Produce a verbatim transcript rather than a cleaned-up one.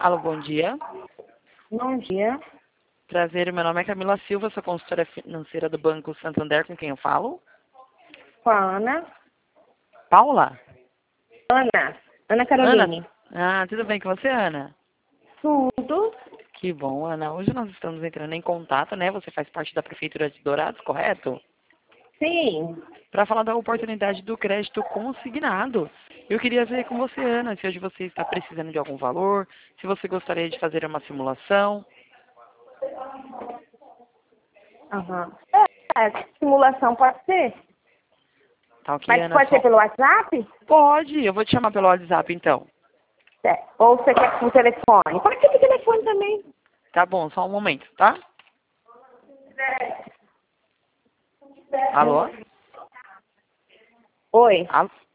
Alô, bom dia. Bom dia. Prazer, meu nome é Camila Silva, sou consultora financeira do Banco Santander, com quem eu falo? Com a Ana. Paula? Ana. Ana Ana? Caroline. Ah, tudo bem com você, Ana? Tudo. Que bom, Ana. Hoje nós estamos entrando em contato, né? Você faz parte da Prefeitura de Dourados, correto? Sim. Para falar da oportunidade do crédito consignado. Eu queria ver com você, Ana, se hoje você está precisando de algum valor, se você gostaria de fazer uma simulação. Aham. É, simulação pode ser? Tá ok, Mas Ana? pode Só... ser pelo WhatsApp? Pode, eu vou te chamar pelo WhatsApp, então. É. Ou você quer por telefone? Pode ser por telefone também. Tá bom, só um momento, tá? Alô? Oi. Alô?